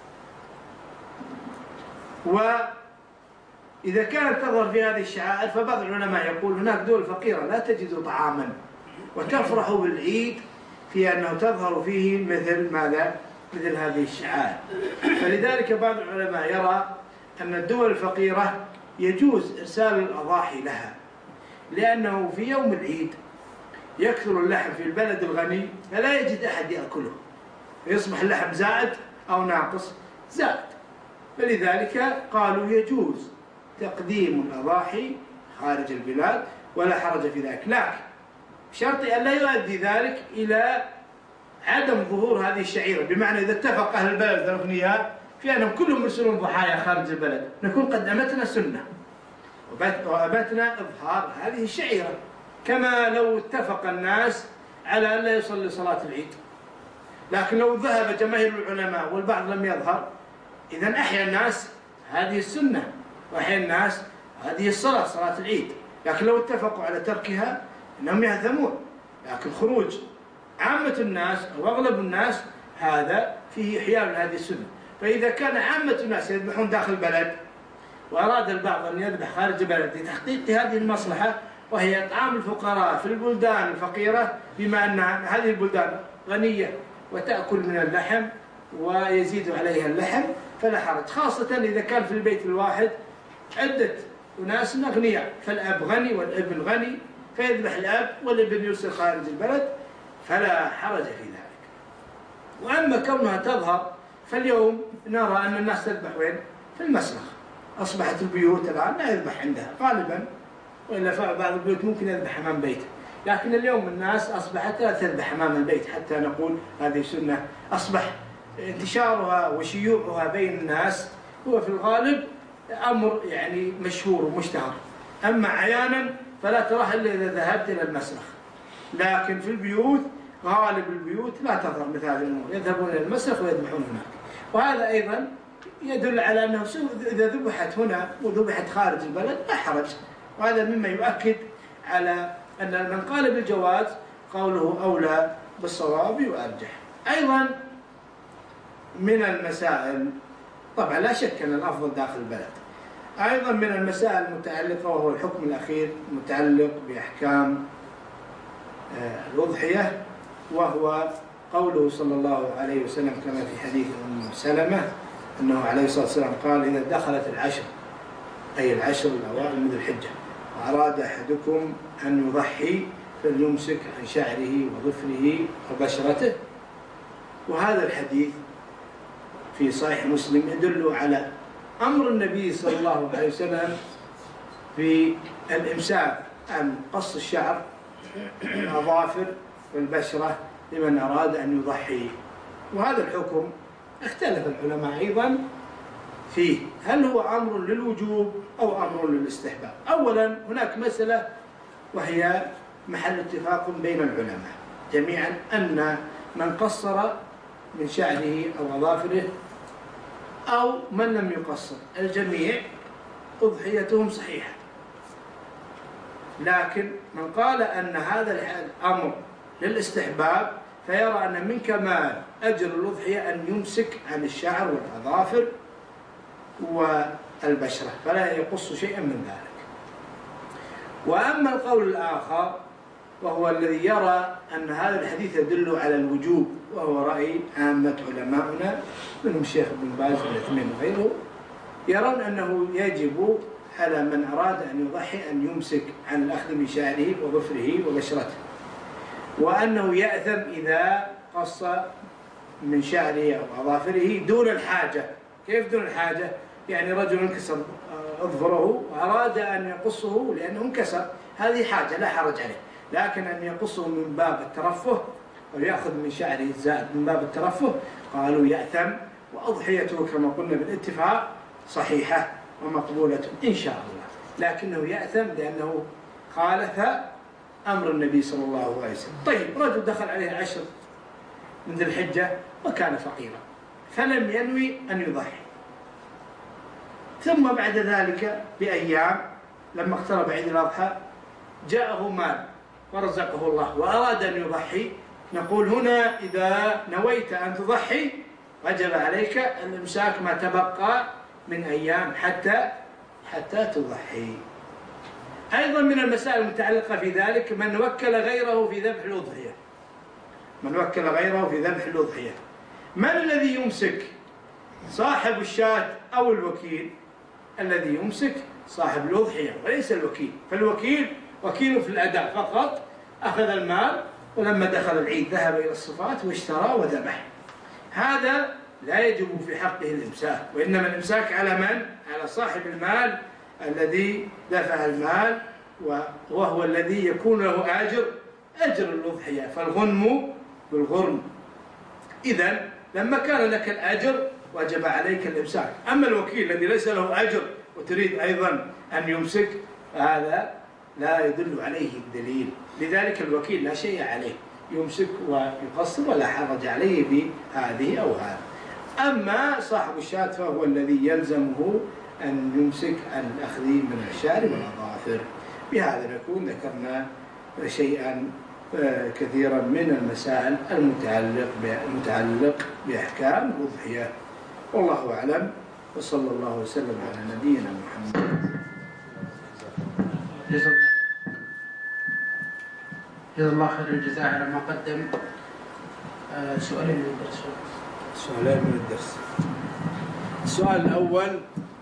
وإذا كانت تظهر في هذه الشعائر فبعض العلماء يقول هناك دول فقيرة لا تجد طعاما وتفرح بالعيد في أنه تظهر فيه مثل ماذا؟ مثل هذه الشعائر. فلذلك بعض العلماء يرى أن الدول الفقيرة يجوز إرسال الأضاحي لها، لأنه في يوم العيد يكثر اللحم في البلد الغني فلا يجد أحد يأكله، فيصبح اللحم زائد أو ناقص زائد، فلذلك قالوا يجوز تقديم الأضاحي خارج البلاد ولا حرج في ذلك، لكن بشرط أن لا يؤدي ذلك إلى عدم ظهور هذه الشعيرة، بمعنى إذا اتفق أهل البلد الأغنياء في أنهم كلهم يرسلون ضحايا خارج البلد، نكون قدمتنا سنة وأبتنا إظهار هذه الشعيرة، كما لو اتفق الناس على أن لا يصلي صلاة العيد، لكن لو ذهب جماهير العلماء والبعض لم يظهر، إذن أحيا الناس هذه السنة وأحيا الناس هذه الصلاة، صلاة العيد. لكن لو اتفقوا على تركها إنهم يهزمون، لكن خروج عامة الناس أو أغلب الناس هذا فيه إحياء لهذه السنة. فإذا كان عامة الناس يذبحون داخل البلد وأراد البعض أن يذبح خارج البلد لتحقيق هذه المصلحة، وهي إطعام الفقراء في البلدان الفقيرة، بما أن هذه البلدان غنية وتأكل من اللحم ويزيد عليها اللحم، فلا حرج، خاصة إذا كان في البيت الواحد عدة أناس أغنياء، فالأب غني والابن غني، فيذبح الأب والابن يرسل خارج البلد، فلا حرج في ذلك. وأما كونها تظهر، فاليوم نرى أن الناس تذبح وين؟ في المسلخ. أصبحت البيوت الآن لا يذبح عندها غالبا، وإلا بعض البيوت ممكن يذبح أمام بيته، لكن اليوم الناس أصبحت لا تذبح أمام البيت حتى نقول هذه سنة. أصبح انتشارها وشيوعها بين الناس هو في الغالب أمر يعني مشهور ومشتهر، أما عيانا فلا تراها إلا إذا ذهبت إلى المسلخ. لكن في البيوت غالب البيوت لا تظهر مثل هذه الأمور، يذهبون إلى المسلخ ويذبحون هناك. وهذا أيضا يدل على أنه إذا ذبحت هنا وذبحت خارج البلد لا حرج، وهذا مما يؤكد على أن من قال بالجواز قوله أولى بالصواب وأرجح. أيضا من المسائل، طبعا لا شك أن الأفضل داخل البلد، أيضا من المسائل المتعلقة، وهو الحكم الأخير المتعلق بأحكام الأضحية، وهو قوله صلى الله عليه وسلم كما في حديث أم سلمة أنه عليه الصلاة والسلام قال: إذا دخلت العشر، أي العشر الأوائل من ذي الحجة، وأراد أحدكم أن يضحي فليمسك عن شعره وظفره وبشرته. وهذا الحديث في صحيح مسلم يدل على أمر النبي صلى الله عليه وسلم في الإمساك عن قص الشعر والأظافر والبشرة لمن أراد أن يضحي. وهذا الحكم اختلف العلماء أيضا فيه، هل هو أمر للوجوب أو أمر للاستحباب؟ أولا هناك مسألة وهي محل اتفاق بين العلماء جميعا، أن من قصر من شعره أو أظافره أو من لم يقصر، الجميع أضحيتهم صحيحة. لكن من قال أن هذا الأمر للاستحباب فيرى أن من كمال أجر الأضحية أن يمسك عن الشعر والأظافر والبشرة، فلا يقص شيئا من ذلك. وأما القول الآخر وهو الذي يرى أن هذا الحديث يدل على الوجوب، وهو رأي عامة علماؤنا منهم الشيخ ابن باز والعثيمين وغيره، يرون أنه يجب على من أراد أن يضحي أن يمسك عن الأخذ من شعره وظفره وبشرته، وأنه يأثم إذا قص من شعره أو أظافره دون الحاجة. كيف دون الحاجة؟ يعني رجل انكسر أظفره وأراد أن يقصه لأنه انكسر، هذه حاجة لا حرج عليه، لكن أن يقصه من باب الترفه أو يأخذ من شعره الزائد من باب الترفه قالوا يأثم، وأضحيته كما قلنا بالاتفاق صحيحة ومقبولة إن شاء الله، لكنه يأثم لأنه خالف أمر النبي صلى الله عليه وسلم. طيب، رجل دخل عليه عشر من ذي الحجة وكان فقيرا فلم ينوي أن يضحي، ثم بعد ذلك بأيام لما اقترب عيد الأضحى جاءه مال ورزقه الله وأراد أن يضحي، نقول هنا إذا نويت أن تضحي وجب عليك الإمساك ما تبقى من أيام حتى حتى تضحي. أيضا من المسائل المتعلقة في ذلك من وكل غيره في ذبح الأضحية، من وكل غيره في ذبح الأضحية، من الذي يمسك؟ صاحب الشاة أو الوكيل؟ الذي يمسك صاحب الأضحية وليس الوكيل، فالوكيل وكيل في الأداء فقط، أخذ المال ولما دخل العيد ذهب إلى الصفات واشترى وذبح. هذا لا يجب في حقه الإمساك، وإنما الإمساك على من؟ على صاحب المال الذي دفع المال، وهو الذي يكون له أجر أجر الأضحية، فالغنم بالغرم إذن لما كان لك الأجر وجب عليك الإمساك. أما الوكيل الذي ليس له أجر وتريد أيضا أن يمسك هذا لا يدل عليه الدليل، لذلك الوكيل لا شيء عليه، يمسك ويقصر ولا حرج عليه بهذه أو هذا. أما صاحب الشاة فهو الذي يلزمه أن يمسك عن الأخذ من الشارب والأظافر. بهذا نكون ذكرنا شيئا كثيرا من المسائل المتعلق المتعلق بأحكام الأضحية، والله أعلم، وصلى الله وسلم على نبينا محمد. جزا الله خير الجزاء على ما قدم. سؤالين من الدرس. سؤالين من الدرس. السؤال الأول: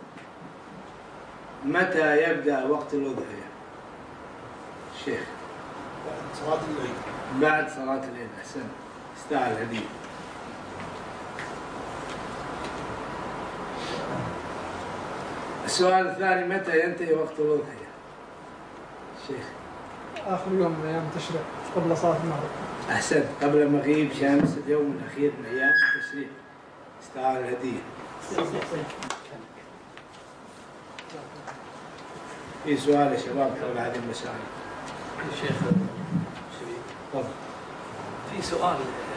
متى يبدأ وقت الأضحية؟ الشيخ. بعد صلاة الليل. بعد صلاة الليل. أحسن، استاهل هدية. السؤال الثاني: متى ينتهي وقت الأضحية؟ الشيخ. آخر يوم من أيام التشريق قبل صلاة المغرب. أحسن، قبل مغيب شمس اليوم الأخير من أيام التشريق. استاهل هدية. في سؤال يا شباب حول هذه المسائل. شيخ شريف، تفضل. في سؤال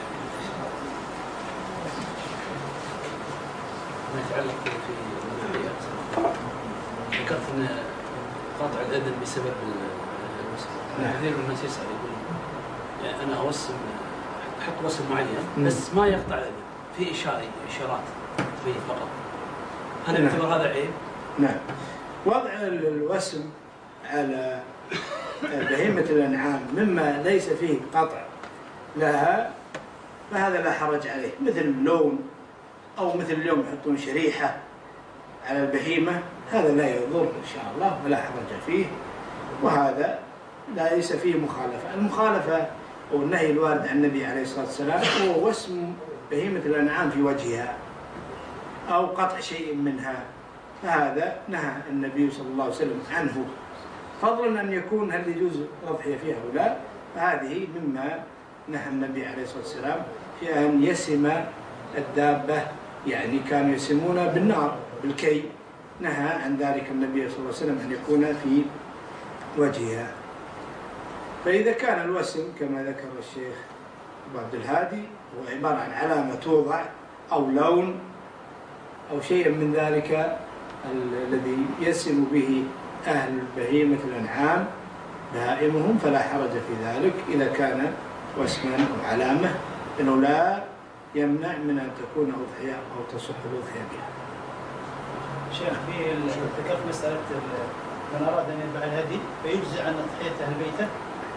ما يتعلق في المنويات. ذكرت ان قطع الاذن بسبب الوسم. كثير من الناس يسال يقول يعني انا اوسم، احط وسم معين بس ما يقطع الاذن، في اشاره اشارات به فقط. هل يعتبر هذا عيب؟ نعم. وضع الوسم على بهيمة الأنعام مما ليس فيه قطع لها فهذا لا حرج عليه، مثل اللون أو مثل اليوم يحطون شريحة على البهيمة، هذا لا يضر إن شاء الله ولا حرج فيه، وهذا لا ليس فيه مخالفة. المخالفة أو النهي الوارد عن النبي عليه الصلاة والسلام هو وسم بهيمة الأنعام في وجهها أو قطع شيء منها، فهذا نهى النبي صلى الله عليه وسلم عنه، فضلا أن يكون هل يجوز الأضحية فيها أو لا، فهذه مما نهى النبي عليه الصلاة والسلام في أن يسم الدابة، يعني كانوا يسمون بالنار بالكي، نهى عن ذلك النبي صلى الله عليه وسلم أن يكون في وجهها. فإذا كان الوسم كما ذكر الشيخ أبو عبد الهادي هو عبارة عن علامة توضع أو لون أو شيء من ذلك الذي يسم به أهل بهيمة الأنعام بهائمهم، فلا حرج في ذلك إذا كان وسما أو علامة، إنه لا يمنع من أن تكون أضحية أو تصح الأضحية بها. شيخ، في ذكرت مسألة من أراد أن يذبح الهدي فيجزي عن أضحية أهل بيته؟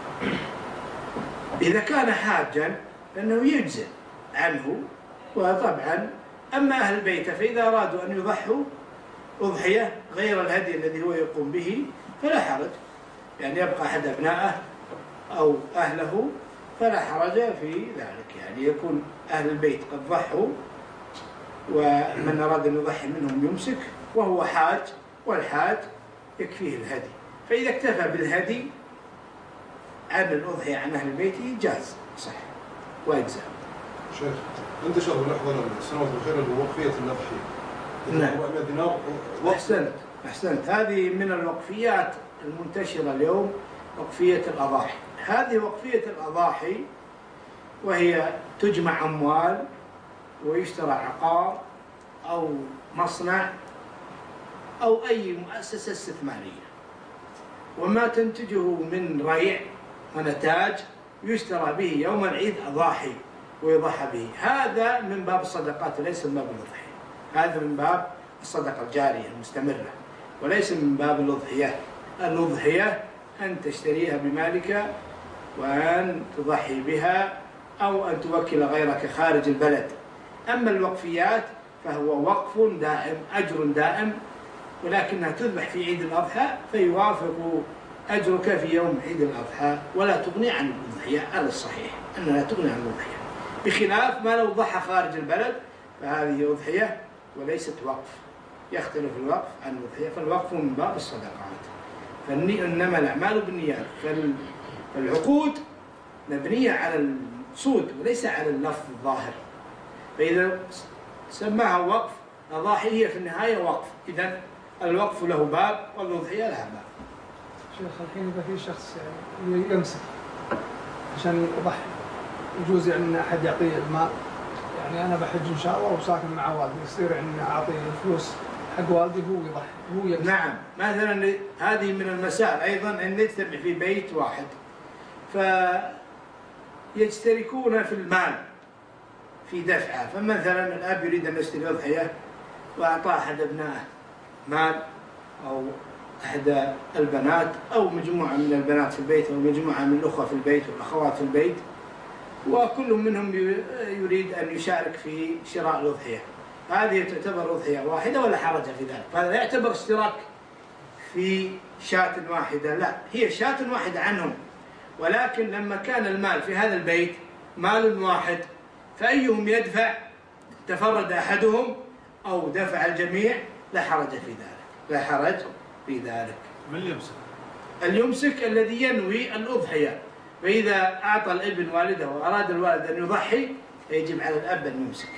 إذا كان حاجا فإنه يجزي عنه، وطبعا أما أهل بيته فإذا أرادوا أن يضحوا أضحية غير الهدي الذي هو يقوم به فلا حرج، يعني يبقى أحد أبنائه أو أهله فلا حرج في ذلك، يعني يكون أهل البيت قد ضحوا ومن أراد أن يضحي منهم يمسك وهو حاج، والحاج يكفيه الهدي، فإذا اكتفى بالهدي عن الأضحية عن أهل البيت جاز صح ويجزى. شيخ، انتشر بلحظة السنوات الأخيرة وقفية الأضحية. نعم. أحسنت أحسنت هذه من الوقفيات المنتشرة اليوم، وقفية الأضاحي. هذه وقفية الأضاحي وهي تجمع أموال ويشترى عقار أو مصنع أو أي مؤسسة استثمارية، وما تنتجه من ريع ونتاج يشترى به يوم العيد أضاحي ويضحى به. هذا من باب الصدقات وليس من باب الأضحية، هذا من باب الصدقة الجارية المستمرة وليس من باب الأضحية. الأضحية أن تشتريها بمالك وأن تضحي بها أو أن توكل غيرك خارج البلد. أما الوقفيات فهو وقف دائم أجر دائم، ولكنها تذبح في عيد الأضحى فيوافق أجرك في يوم عيد الأضحى ولا تغني عن الأضحية على الصحيح أنها لا تغني عن الأضحية، بخلاف ما لو ضحى خارج البلد فهذه أضحية وليست وقف، يختلف الوقف عن الأضحية، فالوقف من باب الصدقات، فإنما الأعمال بالنيات، فالعقود مبنية على الصود وليس على اللفظ الظاهر، فإذا سماها وقف أضاحي هي في النهاية وقف، إذا الوقف له باب والأضحية لها باب. شيخ الحين إذا في شخص يعني يمسك عشان يضحي، يجوز يعني أن أحد يعطيه المال، يعني أنا بحج إن شاء الله وساكن مع والدي، يصير يعني أعطيه الفلوس حق والدي هو يضحي هو يمسك. نعم، مثلا هذه من المسائل أيضا أن نجتمع في بيت واحد فيشتركون في المال في دفعه، فمثلا الأب يريد أن يشتري أضحية وأعطى أحد أبنائه مال أو أحد البنات أو مجموعة من البنات في البيت أو مجموعة من الأخوة في البيت والأخوات في البيت، وكل منهم يريد أن يشارك في شراء الأضحية، هذه تعتبر أضحية واحدة ولا حرج في ذلك؟ فهذا لا يعتبر اشتراك في شاة واحدة، لا، هي شاة واحدة عنهم، ولكن لما كان المال في هذا البيت مال واحد فأيهم يدفع تفرد أحدهم أو دفع الجميع لا حرج في ذلك، لا حرج في ذلك. من يمسك؟ اليمسك الذي ينوي الأضحية، فإذا أعطى الابن والده وأراد الوالد أن يضحي فيجب على الأب أن يمسك.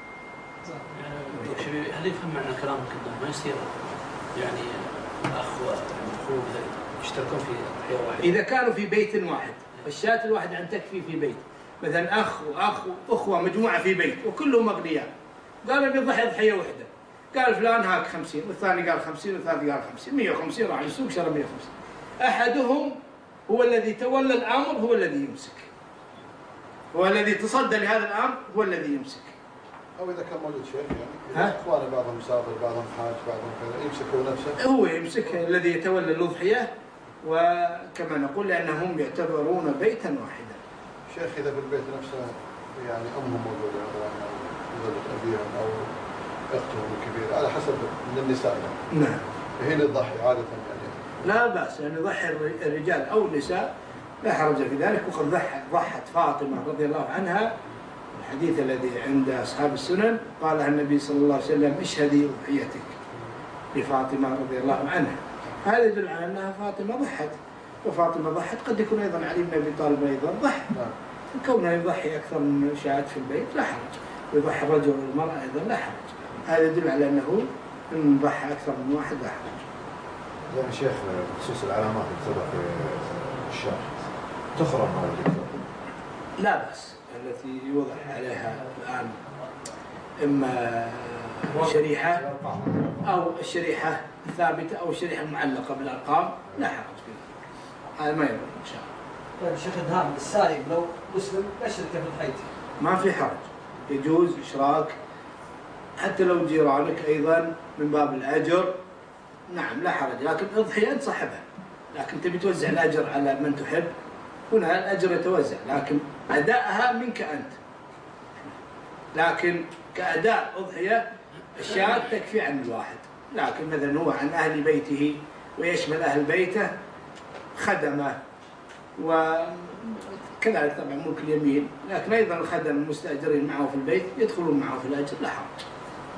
يعني هل يفهم معنى كلامك أنه ما يصير يعني الأخ والأخوة يشتركون في أضحية واحدة؟ إذا كانوا في بيت واحد، الشاة الواحدة أن تكفي في بيت، مثلا أخ وأخ وأخوة مجموعة في بيت وكلهم أغنياء، قالوا بيضحي أضحية واحدة، قال فلان هاك خمسين والثاني قال خمسين والثالث قال خمسين، مئة وخمسين، راح يسوق شرى مئة وخمسين، أحدهم هو الذي تولى الأمر هو الذي يمسك، هو الذي تصدى لهذا الأمر هو الذي يمسك. أو إذا كان موجود شيخ يعني إخوانه بعضهم مسافر بعضهم حاج بعضهم كذا يمسكوا نفسه، هو يمسك الذي يتولى الأضحية، وكما نقول لأنهم يعتبرون بيتا واحدا. شيخ إذا في البيت نفسه يعني أمهم موجودة أو أبيهم أو أختهم الكبيرة على حسب من النساء يعني. نعم. هنا الضحي عادة يعني. لا بأس أن يضحي الرجال أو النساء، لا حرج في ذلك، وقد ضحت فاطمة رضي الله عنها، الحديث الذي عند أصحاب السنن قالها النبي صلى الله عليه وسلم: اشهدي أضحيتك لفاطمة رضي الله عنها. هذا يدل على أنها فاطمة ضحت، وفاطمة ضحت قد يكون أيضا علي بن أبي طالب أيضا ضحى، كونها يضحي أكثر من شاة في البيت لا حرج، ويضحي الرجل والمرأة أيضا لا حرج، هذا يدل على أنه إن ضحى أكثر من واحد لا حرج. يعني شيخ بخصوص العلامات اللي في الشاة تخرم هذا الدكتور؟ لا بأس، التي يوضح عليها الآن إما شريحة أو الشريحة الثابتة أو الشريحة المعلقة بالأرقام لا حرج فيها، هذا ما يضر إن شاء الله. طيب شيخ إدهام، السائق لو مسلم أشرك في الحيث ما في حرج، يجوز إشراك حتى لو جيرانك أيضا من باب الأجر، نعم لا حرج، لكن اضحي أنت صاحبها، لكن تبي توزع الأجر على من تحب، هنا الأجر يتوزع، لكن أداءها منك أنت، لكن كأداء أضحية الشاة تكفي عن الواحد، لكن مثلا هو عن أهل بيته ويشمل أهل بيته خدمه، وكذلك طبعا ملك اليمين، لكن أيضا الخدم المستأجرين معه في البيت يدخلون معه في الأجر لا حرج.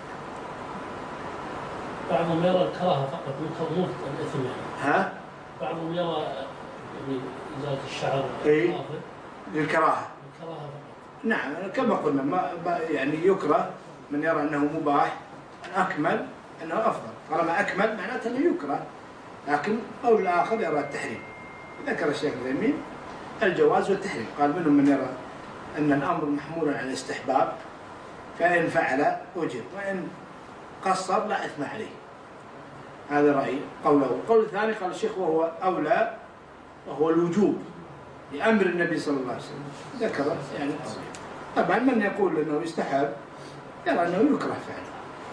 بعضهم يرى الكراهة فقط مو الإثم يعني. ها؟ بعضهم يرى يعني إزالة الشعر إيه؟ للكراهة. الكراهة فقط. نعم كما قلنا ما يعني يكره، من يرى أنه مباح الأكمل أنه أفضل، طالما أكمل معناته أنه يكره، لكن قول الآخر يرى التحريم. ذكر الشيخ العثيمين الجواز والتحريم، قال منهم من يرى أن الأمر محمول على الاستحباب، فإن فعل أجر وإن قصر لا إثم عليه، هذا رأي قوله. القول الثاني قال الشيخ وهو أولى وهو الوجوب لأمر النبي صلى الله عليه وسلم، ذكر يعني طبعا من يقول أنه يستحب يرى أنه يكره فعله.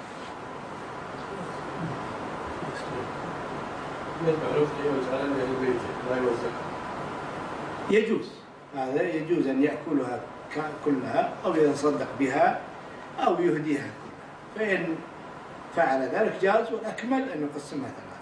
يجوز هذا، يجوز أن يأكلها كلها أو يتصدق بها أو يهديها كلها، فإن فعل ذلك جاز، والأكمل أن يقسمها ثلاثة.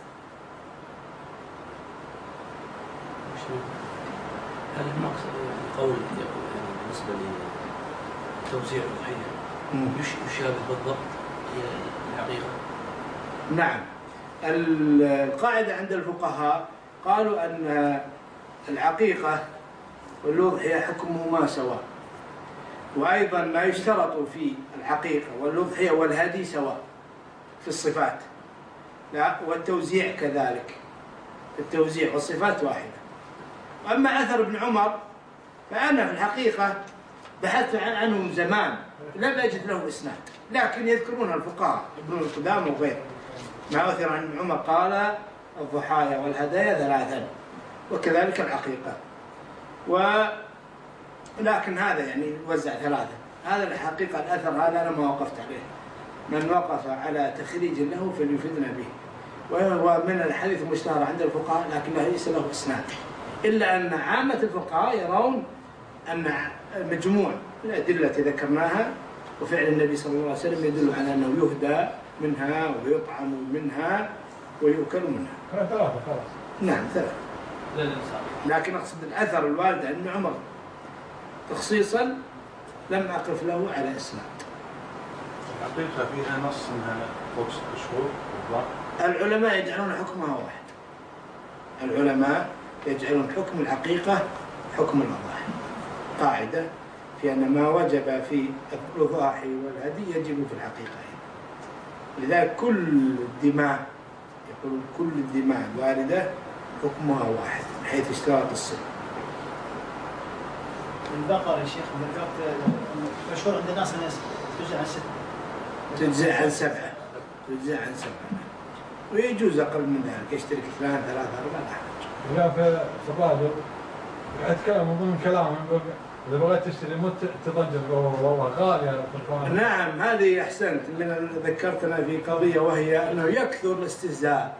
هل المقصد يعني قول يعني بالنسبة لتوزيع الأضحية يشابه بالضبط هي الحقيقة؟ نعم، القاعدة عند الفقهاء قالوا أن العقيقة والأضحية حكمهما سواء، وأيضا ما يشترط في العقيقة والأضحية والهدي سواء في الصفات، لا والتوزيع كذلك، التوزيع والصفات واحدة. وأما أثر ابن عمر فأنا في الحقيقة بحثت عنه زمان لم أجد له إسناد، لكن يذكرون الفقهاء ابن القدامى وغيره ما أثر عن ابن عمر قال الضحايا والهدايا ثلاثا وكذلك العقيقة، ولكن هذا يعني وزع ثلاثة. هذا الحقيقة الأثر هذا أنا ما وقفت عليه، من وقف على تخريج له فليفيدنا به، وهو من الحديث المشتهر عند الفقهاء لكن ليس له إسناد، إلا أن عامة الفقهاء يرون أن مجموع الأدلة ذكرناها وفعل النبي صلى الله عليه وسلم يدل على أنه يهدى منها ويطعم منها ويؤكل منها. ثلاثة خلاص. نعم ثلاثة. لكن أقصد الأثر الوارد عن ابن عمر تخصيصا لم أقف له على إسناد. الحقيقة فيها نص أنها فوق ست شهور. العلماء يجعلون حكمها واحد. العلماء يجعلون حكم العقيقة حكم الأضاحي، قاعدة في أن ما وجب في الأضاحي والهدي يجب في الحقيقة. لذلك كل الدماء يقول كل الدماء الواردة حكمها واحد من حيث اشتراط الصلة. البقرة يا شيخ ذكرت مشهور عند الناس الناس تجزئ عن ستة. تجزئ عن سبعة. تجزئ عن سبعة. ويجوز أقل من ذلك يشترك اثنان ثلاثة أربعة لا حرج. لا في الراجل أتكلم من ضمن كلامه إذا بغيت تشتري مو تضجر والله غالي هذا القرآن. نعم هذه أحسنت من ذكرتنا في قضية وهي أنه يكثر الاستهزاء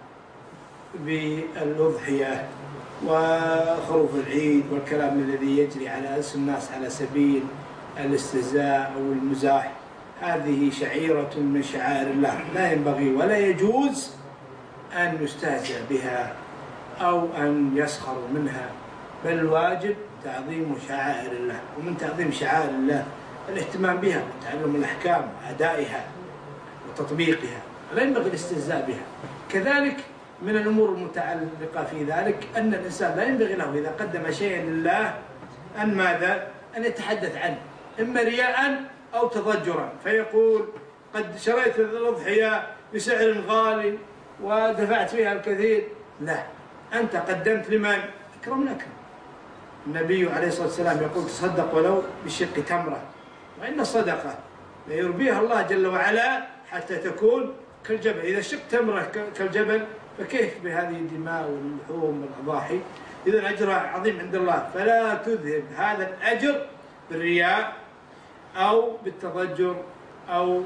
بالأضحية وخروف العيد والكلام الذي يجري على ألسن الناس على سبيل الاستهزاء أو المزاح. هذه شعيرة من شعائر الله لا ينبغي ولا يجوز أن يستهزأ بها أو أن يسخر منها، بل الواجب تعظيم شعائر الله، ومن تعظيم شعائر الله الاهتمام بها وتعلم الأحكام وأدائها وتطبيقها، لا ينبغي الاستهزاء بها. كذلك من الأمور المتعلقة في ذلك أن الإنسان لا ينبغي له إذا قدم شيئا لله أن ماذا؟ أن يتحدث عنه إما رياء أو تضجرا، فيقول قد شريت الأضحية بسعر غالي ودفعت فيها الكثير. لا، أنت قدمت لمن؟ أكرم الأكرم. النبي عليه الصلاة والسلام يقول تصدق ولو بشق تمرة، وإن الصدقة ليربيها الله جل وعلا حتى تكون كالجبل. إذا شق تمرة كالجبل فكيف بهذه الدماء واللحوم والأضاحي؟ إذا أجرها عظيم عند الله، فلا تذهب هذا الأجر بالرياء أو بالتضجر أو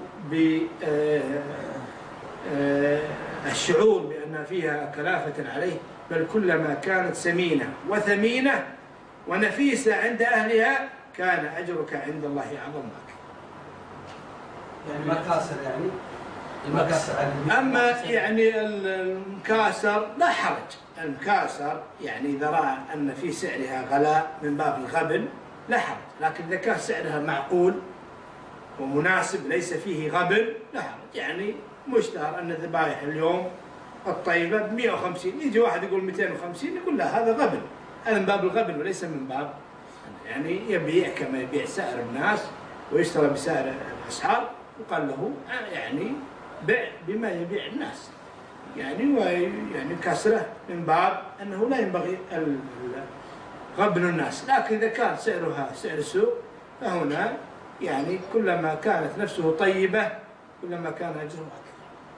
بالشعور بأن فيها كلافة عليه، بل كلما كانت سمينة وثمينة ونفيسة عند أهلها كان أجرك عند الله أعظم لك. يعني مكاسر يعني المكاسر. أما يعني المكاسر لا حرج، المكاسر يعني إذا رأى أن في سعرها غلاء من باب الغبن لا حرج، لكن إذا كان سعرها معقول ومناسب ليس فيه غبن لا حرج. يعني مشتهر أن الذبائح اليوم الطيبة ب مئة وخمسين، يجي واحد يقول مئتين وخمسين نقول لا هذا غبن، هذا من باب الغبن وليس من باب يعني يبيع كما يبيع سائر الناس ويشترى بسائر الأسعار، وقال له يعني بيع بما يبيع الناس يعني ويعني كسره من باب أنه لا ينبغي غبن الناس. لكن إذا كان سعرها سعر سوق فهنا يعني كلما كانت نفسه طيبة كلما كان أجره أكثر.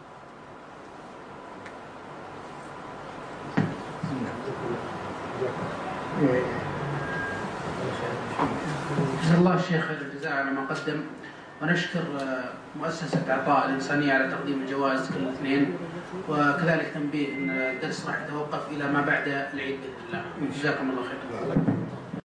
جزا الله الشيخ الجزاء على ما قدم، ونشكر مؤسسة عطاء الإنسانية على تقديم الجوائز كل اثنين، وكذلك تنبيه أن الدرس راح يتوقف إلى ما بعد العيد بإذن الله. جزاكم الله خير.